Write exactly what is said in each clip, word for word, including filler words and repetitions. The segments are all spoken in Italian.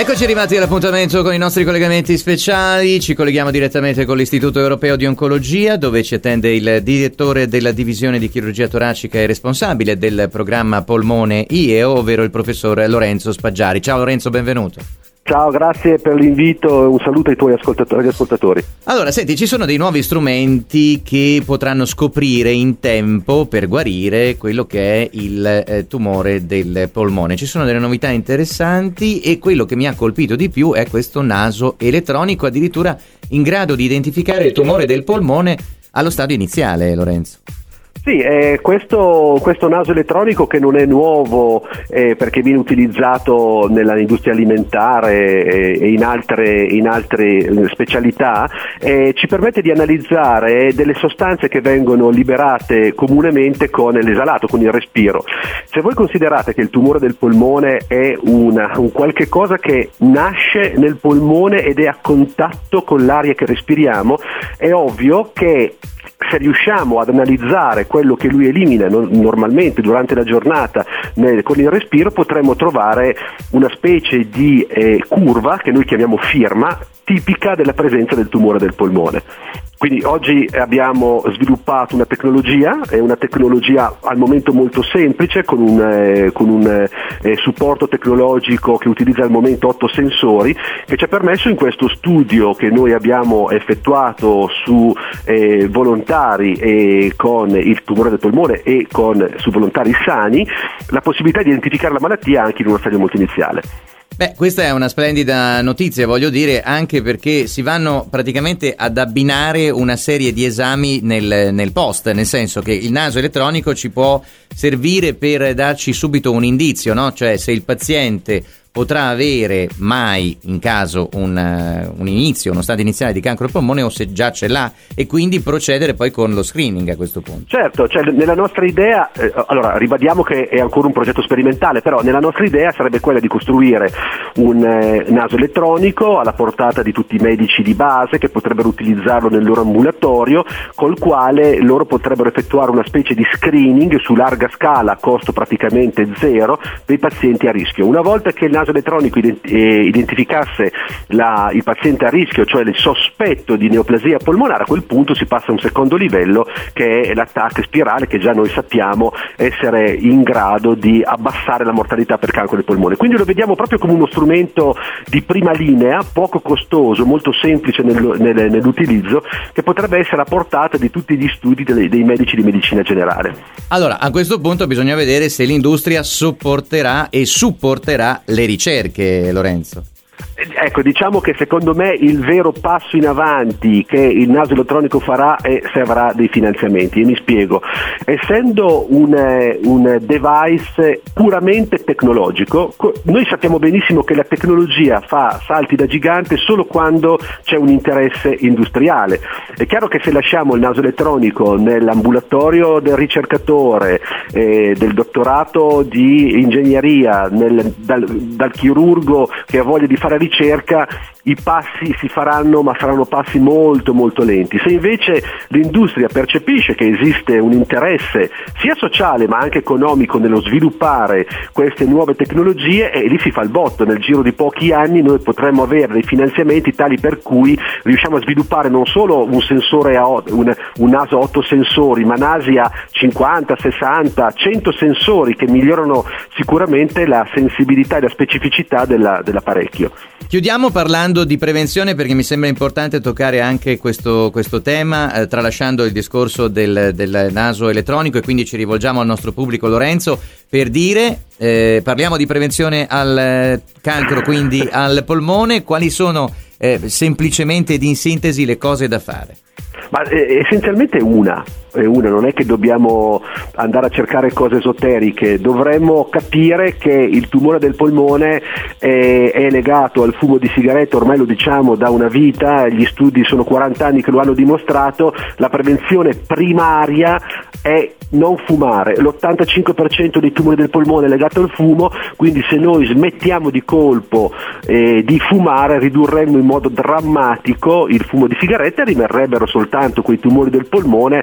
Eccoci arrivati all'appuntamento con i nostri collegamenti speciali. Ci colleghiamo direttamente con l'Istituto Europeo di Oncologia, dove ci attende il direttore della divisione di chirurgia toracica e responsabile del programma Polmone I E O, ovvero il professor Lorenzo Spaggiari. Ciao Lorenzo, benvenuto. Ciao, grazie per l'invito e un saluto ai tuoi ascoltatori. ascoltatori. Allora, senti, ci sono dei nuovi strumenti che potranno scoprire in tempo per guarire quello che è il eh, tumore del polmone. Ci sono delle novità interessanti e quello che mi ha colpito di più è questo naso elettronico, addirittura in grado di identificare il tumore del polmone allo stadio iniziale, Lorenzo. Sì, eh, questo, questo naso elettronico che non è nuovo eh, perché viene utilizzato nell'industria alimentare eh, e in altre, in altre specialità, eh, ci permette di analizzare delle sostanze che vengono liberate comunemente con l'esalato, con il respiro. Se voi considerate che il tumore del polmone è una, un qualche cosa che nasce nel polmone ed è a contatto con l'aria che respiriamo, è ovvio che se riusciamo ad analizzare quello che lui elimina no, normalmente durante la giornata nel, con il respiro, potremmo trovare una specie di eh, curva che noi chiamiamo firma, tipica della presenza del tumore del polmone. Quindi oggi abbiamo sviluppato una tecnologia, è una tecnologia al momento molto semplice, con un, eh, con un eh, supporto tecnologico che utilizza al momento otto sensori, che ci ha permesso in questo studio che noi abbiamo effettuato su eh, volontari e con il tumore del polmone e con, su volontari sani, la possibilità di identificare la malattia anche in uno stadio molto iniziale. Beh, questa è una splendida notizia, voglio dire, anche perché si vanno praticamente ad abbinare una serie di esami nel, nel post, nel senso che il naso elettronico ci può servire per darci subito un indizio, no? Cioè se il paziente potrà avere mai in caso un, uh, un inizio, uno stadio iniziale di cancro al polmone o se già ce l'ha, e quindi procedere poi con lo screening a questo punto. Certo, cioè nella nostra idea, eh, allora ribadiamo che è ancora un progetto sperimentale, però nella nostra idea sarebbe quella di costruire un eh, naso elettronico alla portata di tutti i medici di base che potrebbero utilizzarlo nel loro ambulatorio, col quale loro potrebbero effettuare una specie di screening su larga scala a costo praticamente zero dei pazienti a rischio. Una volta che il naso elettronico identificasse la, il paziente a rischio, cioè il sospetto di neoplasia polmonare, a quel punto si passa a un secondo livello che è l'attacco spirale, che già noi sappiamo essere in grado di abbassare la mortalità per cancro del polmone. Quindi lo vediamo proprio come uno strumento di prima linea, poco costoso, molto semplice nel, nel, nell'utilizzo, che potrebbe essere a portata di tutti gli studi dei, dei medici di medicina generale. Allora, a questo punto bisogna vedere se l'industria sopporterà e supporterà le ricerche, Lorenzo. Ecco, diciamo che secondo me il vero passo in avanti che il naso elettronico farà è se avrà dei finanziamenti, e mi spiego. Essendo un, un device puramente tecnologico, noi sappiamo benissimo che la tecnologia fa salti da gigante solo quando c'è un interesse industriale. È chiaro che se lasciamo il naso elettronico nell'ambulatorio del ricercatore, eh, del dottorato di ingegneria, nel, dal, dal chirurgo che ha voglia di fare ricerca, i passi si faranno, ma saranno passi molto molto lenti. Se invece l'industria percepisce che esiste un interesse sia sociale ma anche economico nello sviluppare queste nuove tecnologie, e lì si fa il botto. Nel giro di pochi anni noi potremmo avere dei finanziamenti tali per cui riusciamo a sviluppare non solo un sensore a un, un naso a otto sensori, ma nasi a cinquanta, sessanta, cento sensori che migliorano sicuramente la sensibilità e la specificità della, dell'apparecchio. Chiudiamo parlando di prevenzione, perché mi sembra importante toccare anche questo, questo tema, eh, tralasciando il discorso del, del naso elettronico, e quindi ci rivolgiamo al nostro pubblico, Lorenzo, per dire, eh, parliamo di prevenzione al cancro, quindi al polmone. Quali sono eh, semplicemente ed in sintesi le cose da fare? Ma eh, essenzialmente una, è una, non è che dobbiamo andare a cercare cose esoteriche, dovremmo capire che il tumore del polmone è, è legato al fumo di sigaretta, ormai lo diciamo da una vita, gli studi sono quaranta anni che lo hanno dimostrato. La prevenzione primaria è non fumare. L'ottantacinque per cento dei tumori del polmone è legato al fumo, quindi se noi smettiamo di colpo eh, di fumare, ridurremmo in modo drammatico il fumo di sigaretta e rimarrebbero soltanto quei tumori del polmone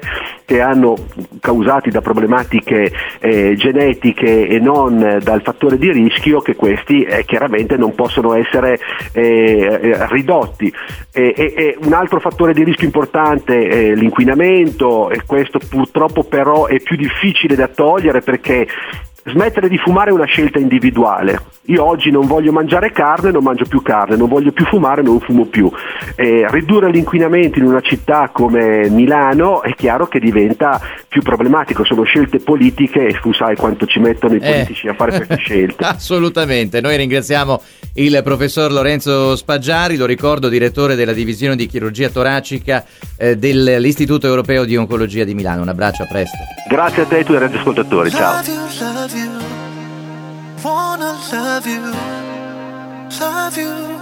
che hanno causati da problematiche eh, genetiche e non dal fattore di rischio, che questi eh, chiaramente non possono essere eh, ridotti. E, e, e un altro fattore di rischio importante è l'inquinamento, e questo purtroppo però è più difficile da togliere, perché smettere di fumare è una scelta individuale. Io oggi non voglio mangiare carne, non mangio più carne, non voglio più fumare, non fumo più. Eh, ridurre l'inquinamento in una città come Milano è chiaro che diventa più problematico, sono scelte politiche e tu sai quanto ci mettono i politici eh. a fare queste scelte. Assolutamente, noi ringraziamo il professor Lorenzo Spaggiari, lo ricordo, direttore della divisione di chirurgia toracica eh, dell'Istituto Europeo di Oncologia di Milano. Un abbraccio, a presto. Grazie a te e a tutti i radioascoltatori, ciao. Love you, love you, wanna love you, love you.